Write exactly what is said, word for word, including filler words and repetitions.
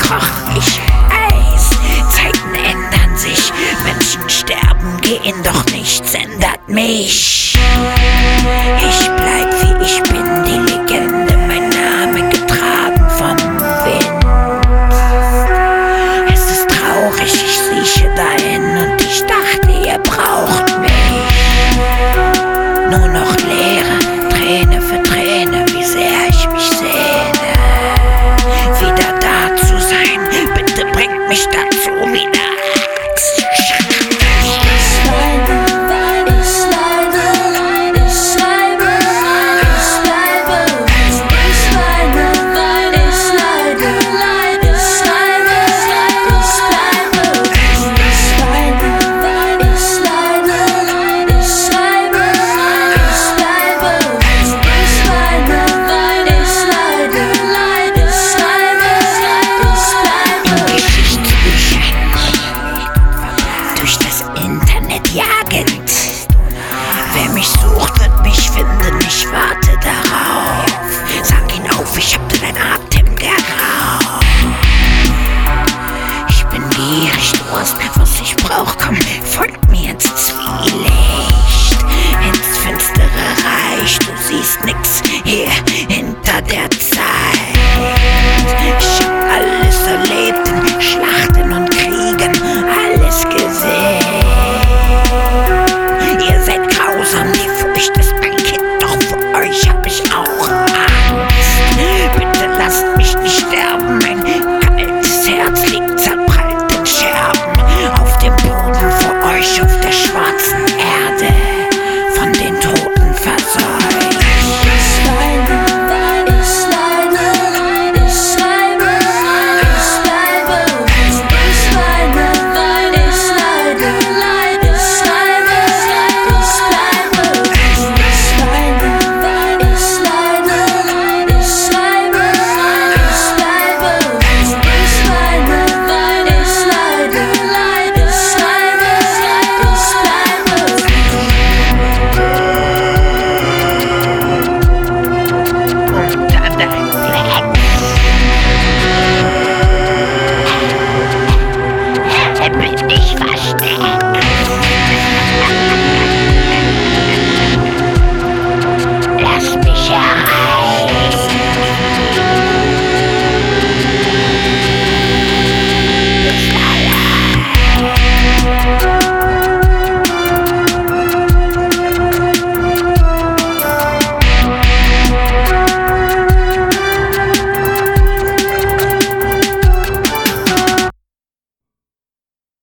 koch ich Eis. Zeiten ändern sich, Menschen sterben, gehen, doch nichts ändert mich. Ich bleib wie ich bin, die Legende, mein Name getragen vom Wind. Es ist traurig, ich sieche dahin und ich dachte, ihr braucht mich. Nur noch Leere, Träne für Träne, wie sehr ich mich sehne, wieder da zu sein. Bitte bringt mich dazu, wieder